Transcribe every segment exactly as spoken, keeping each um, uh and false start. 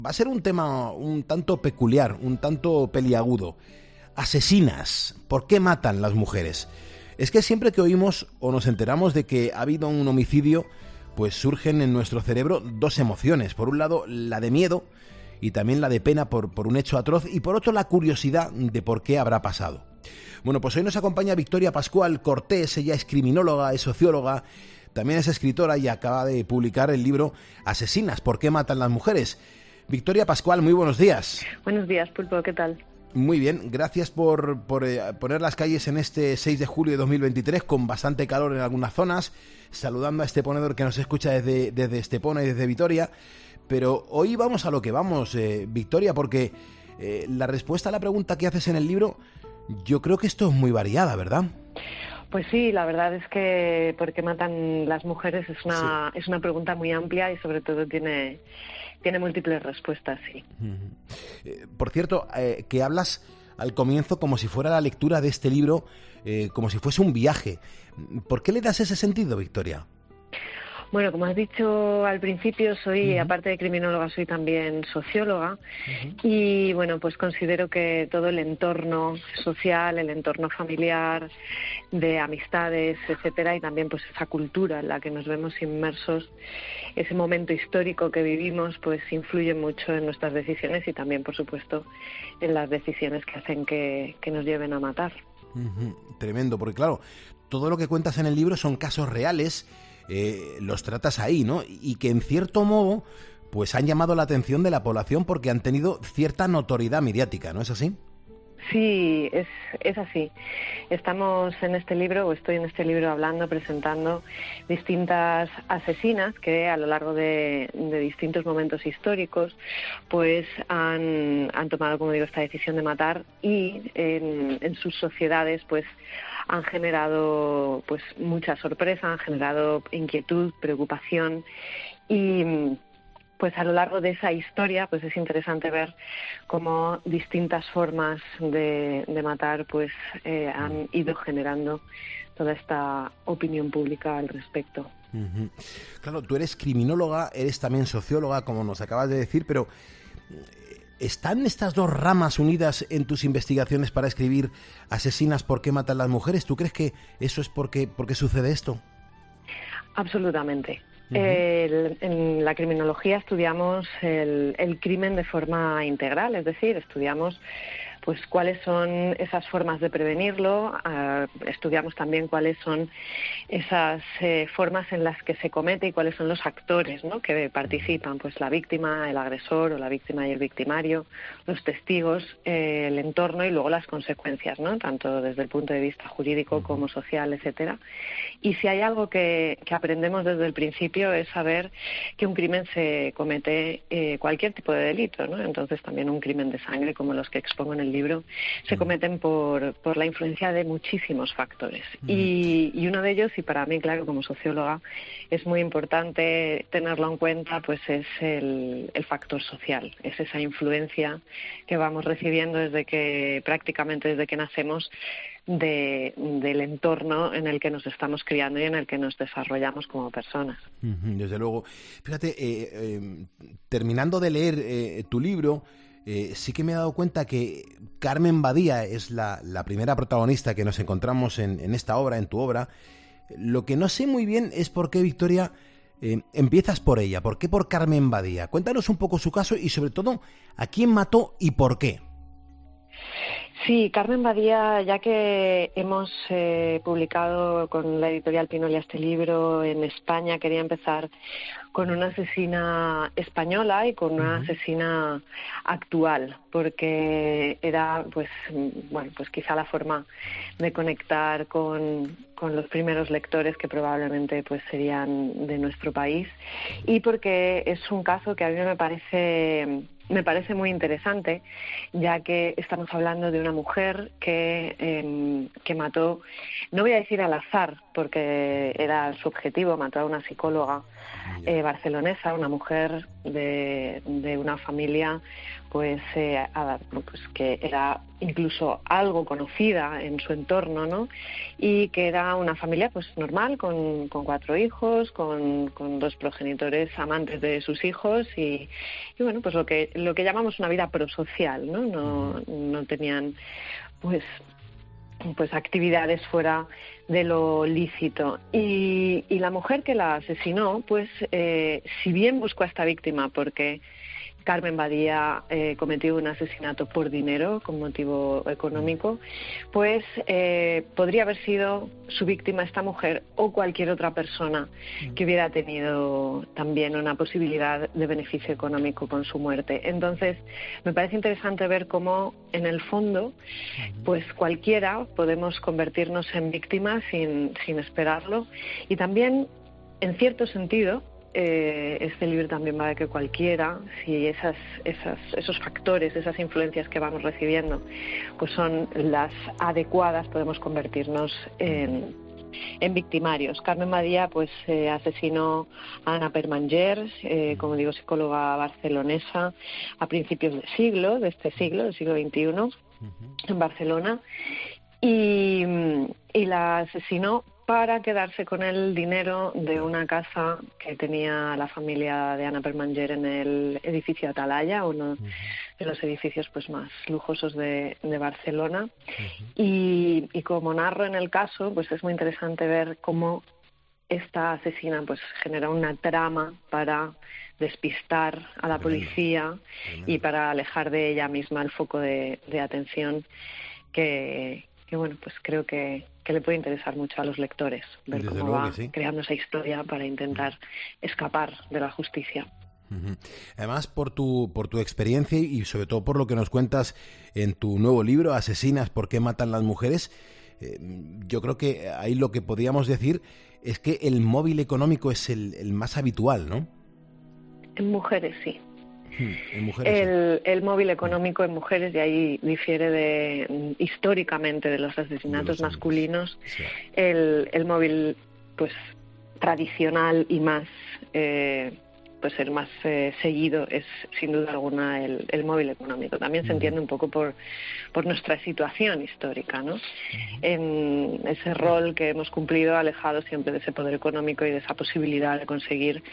Va a ser un tema un tanto peculiar, un tanto peliagudo. Asesinas. ¿Por qué matan las mujeres? Es que siempre que oímos o nos enteramos de que ha habido un homicidio, pues surgen en nuestro cerebro dos emociones. Por un lado, la de miedo y también la de pena por, por un hecho atroz, y por otro, la curiosidad de por qué habrá pasado. Bueno, pues hoy nos acompaña Victoria Pascual Cortés. Ella es criminóloga, es socióloga, también es escritora y acaba de publicar el libro Asesinas, ¿por qué matan las mujeres? Victoria Pascual, muy buenos días. Buenos días, Pulpo, ¿qué tal? Muy bien, gracias por, por eh, poner las calles en este seis de julio de dos mil veintitrés, con bastante calor en algunas zonas, saludando a este ponedor que nos escucha desde, desde Estepona y desde Vitoria. Pero hoy vamos a lo que vamos, eh, Victoria, porque eh, la respuesta a la pregunta que haces en el libro, yo creo que esto es muy variada, ¿verdad? Pues sí, la verdad es que ¿por qué matan las mujeres? Es una, sí. es una pregunta muy amplia y sobre todo tiene... Tiene múltiples respuestas, sí. Eh, por cierto, eh, que hablas al comienzo como si fuera la lectura de este libro, eh, como si fuese un viaje. ¿Por qué le das ese sentido, Victoria? Bueno, como has dicho al principio, soy, uh-huh. aparte de criminóloga, soy también socióloga. Uh-huh. Y bueno, pues considero que todo el entorno social, el entorno familiar, de amistades, etcétera, y también pues esa cultura en la que nos vemos inmersos, ese momento histórico que vivimos, pues influye mucho en nuestras decisiones y también, por supuesto, en las decisiones que hacen que, que nos lleven a matar. Uh-huh. Tremendo, porque claro, todo lo que cuentas en el libro son casos reales. Eh, los tratas ahí, ¿no? Y que en cierto modo pues han llamado la atención de la población porque han tenido cierta notoriedad mediática, ¿no es así? Sí, es, es así. Estamos en este libro, o estoy en este libro hablando, presentando distintas asesinas que a lo largo de, de distintos momentos históricos pues han, han tomado, como digo, esta decisión de matar y en, en sus sociedades pues han generado pues mucha sorpresa, han generado inquietud, preocupación y... pues a lo largo de esa historia pues es interesante ver cómo distintas formas de, de matar pues eh, han ido generando toda esta opinión pública al respecto. Uh-huh. Claro, tú eres criminóloga, eres también socióloga, como nos acabas de decir, pero ¿están estas dos ramas unidas en tus investigaciones para escribir Asesinas, ¿por qué matan las mujeres? ¿Tú crees que eso es porque, porque sucede esto? Absolutamente. El, en la criminología estudiamos el, el crimen de forma integral, es decir, estudiamos pues cuáles son esas formas de prevenirlo, uh, estudiamos también cuáles son esas eh, formas en las que se comete y cuáles son los actores, ¿no?, que participan, pues la víctima, el agresor o la víctima y el victimario, los testigos, eh, el entorno y luego las consecuencias, ¿no?, tanto desde el punto de vista jurídico como social, etcétera. Y si hay algo que, que aprendemos desde el principio es saber que un crimen se comete eh, cualquier tipo de delito, ¿no? Entonces también un crimen de sangre como los que expongo en el libro se cometen por, por la influencia de muchísimos factores. Mm. Y, y uno de ellos, y para mí, claro, como socióloga, es muy importante tenerlo en cuenta, pues es el, el factor social, es esa influencia que vamos recibiendo desde que, prácticamente desde que nacemos, De, del entorno en el que nos estamos criando y en el que nos desarrollamos como personas. Desde luego. Fíjate, eh, eh, terminando de leer eh, tu libro, eh, sí que me he dado cuenta que Carmen Badía es la, la primera protagonista que nos encontramos en, en esta obra, en tu obra. Lo que no sé muy bien es por qué, Victoria, eh, empiezas por ella. ¿Por qué por Carmen Badía? Cuéntanos un poco su caso y, sobre todo, a quién mató y por qué. Sí, Carmen Badía, ya que hemos eh, publicado con la editorial Pinolia este libro en España, quería empezar con una asesina española y con una uh-huh. asesina actual, porque era, pues, bueno, pues quizá la forma de conectar con, con los primeros lectores que probablemente pues serían de nuestro país, y porque es un caso que a mí me parece me parece muy interesante, ya que estamos hablando de una mujer que, eh, que mató, no voy a decir al azar, porque era su objetivo, mató a una psicóloga, eh, eh, barcelonesa, una mujer de, de una familia pues, eh, a, pues que era incluso algo conocida en su entorno, ¿no? Y que era una familia pues normal, con, con cuatro hijos, con, con dos progenitores amantes de sus hijos y, y bueno, pues lo que lo que llamamos una vida prosocial, ¿no? No, no tenían pues pues actividades fuera de lo lícito. Y, y la mujer que la asesinó, pues eh, si bien buscó a esta víctima porque Carmen Badía eh, cometió un asesinato por dinero, con motivo económico, pues eh, podría haber sido su víctima esta mujer o cualquier otra persona que hubiera tenido también una posibilidad de beneficio económico con su muerte. Entonces, me parece interesante ver cómo, en el fondo, pues cualquiera podemos convertirnos en víctimas sin, sin esperarlo. Y también, en cierto sentido, Eh, este libro también va de que cualquiera, si esas, esas, esos factores, esas influencias que vamos recibiendo, pues son las adecuadas, podemos convertirnos en, en victimarios. Carmen Badía pues eh, asesinó a Ana Permanger, eh, como digo, psicóloga barcelonesa, a principios del siglo, de este siglo, del siglo veintiuno, en Barcelona, y, y la asesinó para quedarse con el dinero de una casa que tenía la familia de Ana Permanger en el edificio Atalaya, uno de los edificios pues más lujosos de, de Barcelona. Y, y como narro en el caso, pues es muy interesante ver cómo esta asesina pues genera una trama para despistar a la policía y para alejar de ella misma el foco de, de atención que, que bueno, pues creo que que le puede interesar mucho a los lectores, ver Desde cómo luego va que sí. creando esa historia para intentar escapar de la justicia. Uh-huh. Además, por tu, por tu experiencia y sobre todo por lo que nos cuentas en tu nuevo libro, Asesinas, ¿por qué matan las mujeres? Eh, yo creo que ahí lo que podríamos decir es que el móvil económico es el, el más habitual, ¿no? En mujeres, sí. En mujeres, el, sí. el móvil económico en mujeres, y ahí difiere de históricamente de los asesinatos de los masculinos, sí. el, el móvil pues tradicional y más eh, pues el más eh, seguido es sin duda alguna el, el móvil económico. También se uh-huh. entiende un poco por, por nuestra situación histórica, ¿no? Uh-huh. En ese rol que hemos cumplido alejado siempre de ese poder económico y de esa posibilidad de conseguir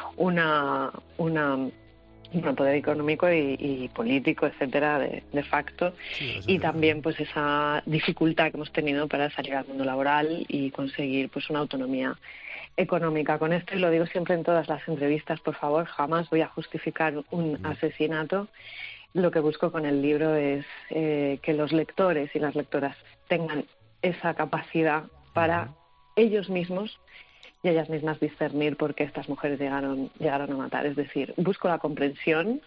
una una un poder económico y, y político, etcétera, de, de facto, sí, y también pues esa dificultad que hemos tenido para salir al mundo laboral y conseguir pues una autonomía económica. Con esto, y lo digo siempre en todas las entrevistas, por favor, jamás voy a justificar un no. asesinato. Lo que busco con el libro es eh, que los lectores y las lectoras tengan esa capacidad para uh-huh. ellos mismos y ellas mismas discernir por qué estas mujeres llegaron, llegaron a matar. Es decir, busco la comprensión,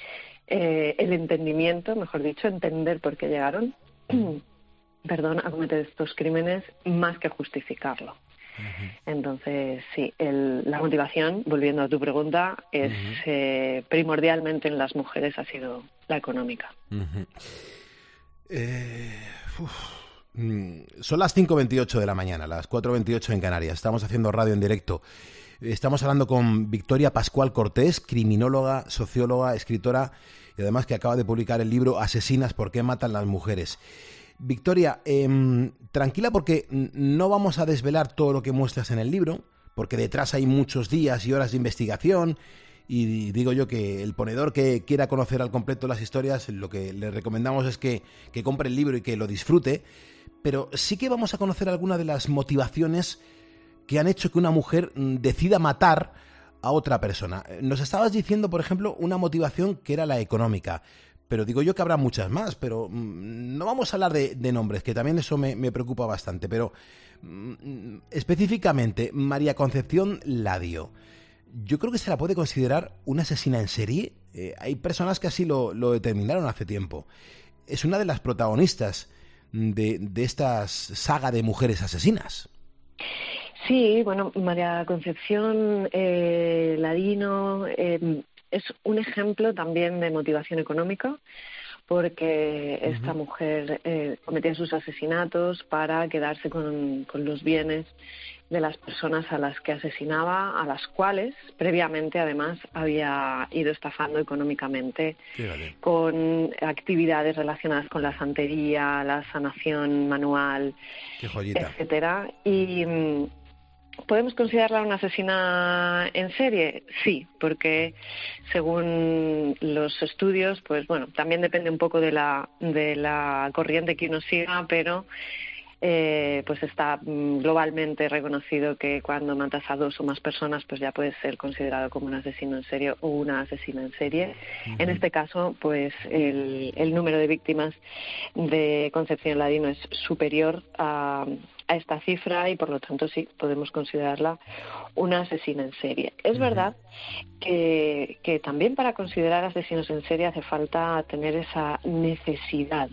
eh, el entendimiento, mejor dicho, entender por qué llegaron, perdón, a cometer estos crímenes, más que justificarlo. Uh-huh. Entonces, sí, el, la motivación, volviendo a tu pregunta, es uh-huh. eh, primordialmente en las mujeres ha sido la económica. Uh-huh. Eh, Son las cinco veintiocho de la mañana, las cuatro veintiocho en Canarias. Estamos haciendo radio en directo. Estamos hablando con Victoria Pascual Cortés, criminóloga, socióloga, escritora y además que acaba de publicar el libro Asesinas, ¿por qué matan las mujeres? Victoria, eh, tranquila porque no vamos a desvelar todo lo que muestras en el libro, porque detrás hay muchos días y horas de investigación. Y digo yo que el ponedor que quiera conocer al completo las historias, lo que le recomendamos es que, que compre el libro y que lo disfrute, pero sí que vamos a conocer algunas de las motivaciones que han hecho que una mujer decida matar a otra persona. Nos estabas diciendo, por ejemplo, una motivación que era la económica, pero digo yo que habrá muchas más, pero mmm, no vamos a hablar de, de nombres, que también eso me, me preocupa bastante, pero mmm, específicamente María Concepción Ladio. Yo creo que se la puede considerar una asesina en serie. Eh, hay personas que así lo, lo determinaron hace tiempo. Es una de las protagonistas de, de esta saga de mujeres asesinas. Sí, bueno, María Concepción eh, Ladino eh, es un ejemplo también de motivación económica, porque Uh-huh. esta mujer eh, cometía sus asesinatos para quedarse con, con los bienes de las personas a las que asesinaba, a las cuales previamente además había ido estafando económicamente. Fíjate. Con actividades relacionadas con la santería, la sanación manual, Qué joyita. etcétera. Y mm, ¿podemos considerarla una asesina en serie? Sí, porque según los estudios, pues bueno, también depende un poco de la de la corriente que uno siga, pero Eh, pues está mm, globalmente reconocido que cuando matas a dos o más personas, pues ya puedes ser considerado como un asesino en serie o una asesina en serie. Uh-huh. En este caso, pues el, el número de víctimas de Concepción Ladino es superior a, a esta cifra y por lo tanto sí, podemos considerarla una asesina en serie. Es uh-huh. verdad que, que también para considerar asesinos en serie hace falta tener esa necesidad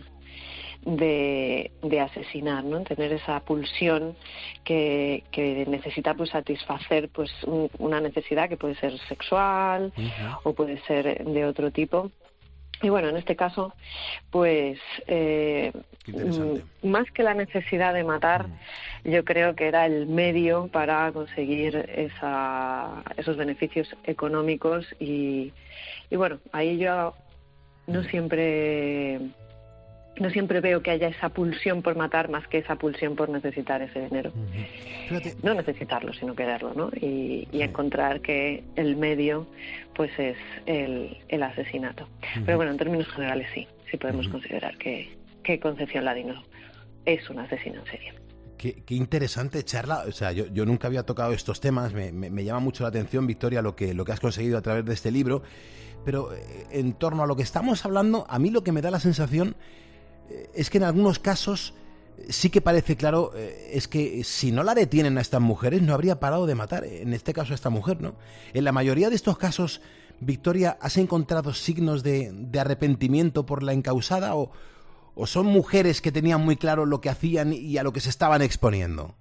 De, de asesinar, ¿no? Tener esa pulsión que, que necesita pues satisfacer pues un, una necesidad que puede ser sexual uh-huh. o puede ser de otro tipo. Y bueno, en este caso, pues eh, más que la necesidad de matar, uh-huh. yo creo que era el medio para conseguir esa, esos beneficios económicos y, y bueno, ahí yo no siempre... No siempre veo que haya esa pulsión por matar más que esa pulsión por necesitar ese dinero. Uh-huh. No necesitarlo, sino quererlo, ¿no? Y, y sí. encontrar que el medio, pues, es el, el asesinato. Uh-huh. Pero bueno, en términos generales sí, sí podemos uh-huh. considerar que, que Concepción Ladino es una asesina en serie. Qué, qué interesante charla. O sea, yo, yo nunca había tocado estos temas. Me, me, me llama mucho la atención, Victoria, lo que, lo que has conseguido a través de este libro. Pero eh, en torno a lo que estamos hablando, a mí lo que me da la sensación es que en algunos casos sí que parece claro, eh, es que si no la detienen a estas mujeres no habría parado de matar, en este caso a esta mujer, ¿no? En la mayoría de estos casos, Victoria, ¿has encontrado signos de, de arrepentimiento por la encausada o, o son mujeres que tenían muy claro lo que hacían y a lo que se estaban exponiendo?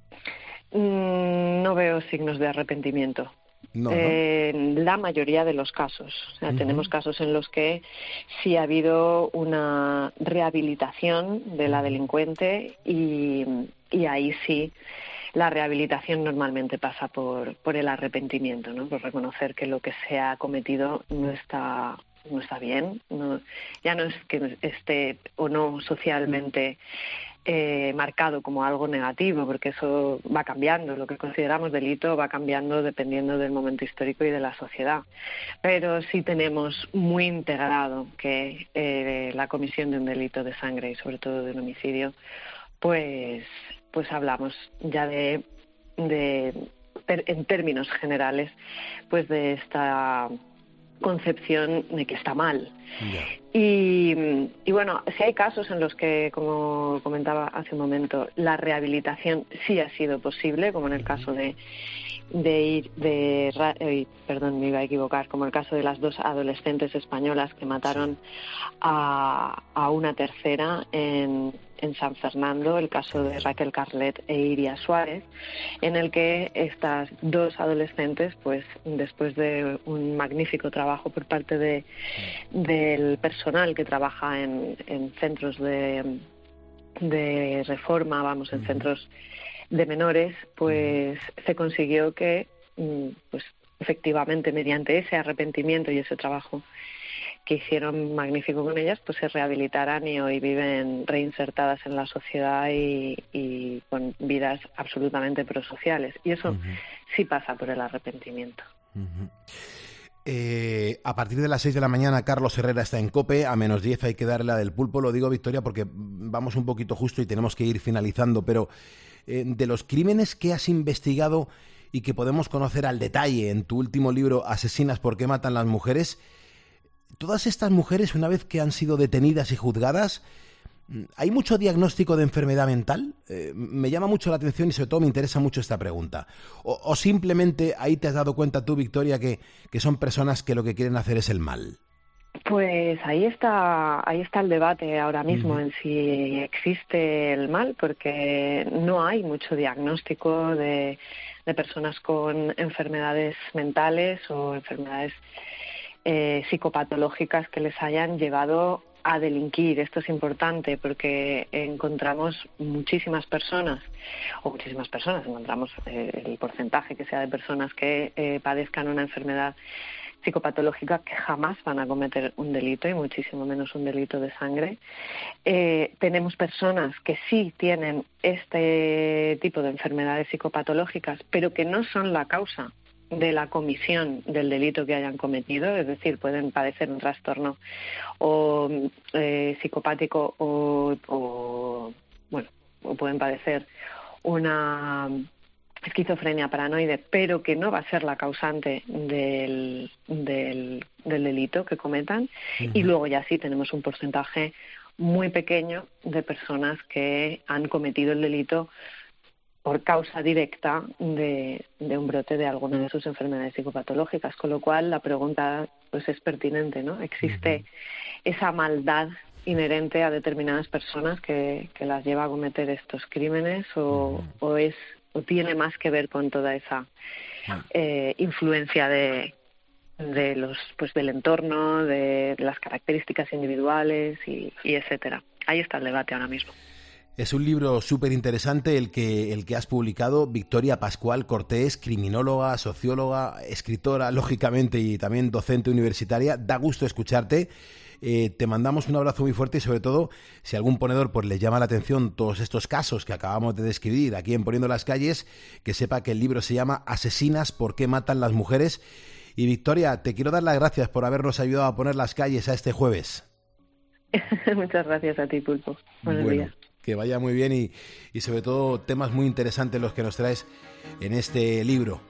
Mm, no veo signos de arrepentimiento. No, ¿no? Eh, en la mayoría de los casos. O sea, uh-huh. tenemos casos en los que sí ha habido una rehabilitación de la delincuente y, y ahí sí la rehabilitación normalmente pasa por, por el arrepentimiento, ¿no? Por reconocer que lo que se ha cometido no está no está bien, no, ya no es que esté o no socialmente Eh, marcado como algo negativo, porque eso va cambiando, lo que consideramos delito va cambiando dependiendo del momento histórico y de la sociedad, pero sí tenemos muy integrado que eh, la comisión de un delito de sangre y sobre todo de un homicidio, pues pues hablamos ya de, de en términos generales, pues de esta concepción de que está mal. Yeah. Y, y bueno, si hay casos en los que, como comentaba hace un momento, la rehabilitación sí ha sido posible, como en el caso de de ir de eh, perdón, me iba a equivocar, como el caso de las dos adolescentes españolas que mataron a, a una tercera en, en San Fernando, el caso de Raquel Carlet e Iria Suárez, en el que estas dos adolescentes, pues después de un magnífico trabajo por parte de del personal que trabaja en, en centros de, de reforma, vamos, en centros de menores, pues se consiguió que, pues efectivamente, mediante ese arrepentimiento y ese trabajo que hicieron magnífico con ellas, pues se rehabilitaran y hoy viven reinsertadas en la sociedad y, y con vidas absolutamente prosociales. Y eso uh-huh. sí pasa por el arrepentimiento. Uh-huh. Eh, a partir de las seis de la mañana Carlos Herrera está en COPE, a menos diez hay que darle la del pulpo. Lo digo, Victoria, porque vamos un poquito justo y tenemos que ir finalizando, pero eh, de los crímenes que has investigado y que podemos conocer al detalle en tu último libro, Asesinas, ¿por qué matan las mujeres? Todas estas mujeres, una vez que han sido detenidas y juzgadas, ¿hay mucho diagnóstico de enfermedad mental? Eh, me llama mucho la atención y sobre todo me interesa mucho esta pregunta. O, o simplemente ahí te has dado cuenta tú, Victoria, que, que son personas que lo que quieren hacer es el mal. Pues ahí está, ahí está el debate ahora mismo uh-huh. en si existe el mal, porque no hay mucho diagnóstico de, de personas con enfermedades mentales o enfermedades eh, psicopatológicas que les hayan llevado a delinquir. Esto es importante porque encontramos muchísimas personas, o muchísimas personas, encontramos eh, el porcentaje que sea de personas que eh, padezcan una enfermedad psicopatológica que jamás van a cometer un delito y muchísimo menos un delito de sangre. Eh, tenemos personas que sí tienen este tipo de enfermedades psicopatológicas, pero que no son la causa de la comisión del delito que hayan cometido, es decir, pueden padecer un trastorno o eh, psicopático o, o bueno, o pueden padecer una esquizofrenia paranoide, pero que no va a ser la causante del, del, del delito que cometan. Uh-huh. Y luego ya sí tenemos un porcentaje muy pequeño de personas que han cometido el delito por causa directa de, de un brote de alguna de sus enfermedades psicopatológicas, con lo cual la pregunta pues es pertinente, ¿no? ¿Existe uh-huh. esa maldad inherente a determinadas personas que, que las lleva a cometer estos crímenes o, uh-huh. o es o tiene más que ver con toda esa eh, influencia de, de los pues del entorno, de las características individuales y, y etcétera? Ahí está el debate ahora mismo. Es un libro súper interesante el que, el que has publicado, Victoria Pascual Cortés, criminóloga, socióloga, escritora, lógicamente, y también docente universitaria. Da gusto escucharte. Eh, te mandamos un abrazo muy fuerte y, sobre todo, si algún ponedor pues le llama la atención todos estos casos que acabamos de describir aquí en Poniendo las Calles, que sepa que el libro se llama Asesinas, ¿por qué matan las mujeres? Y Victoria, te quiero dar las gracias por habernos ayudado a poner las calles a este jueves. Muchas gracias a ti, Pulpo. Buenos bueno, días. Que vaya muy bien y, y sobre todo temas muy interesantes los que nos traes en este libro.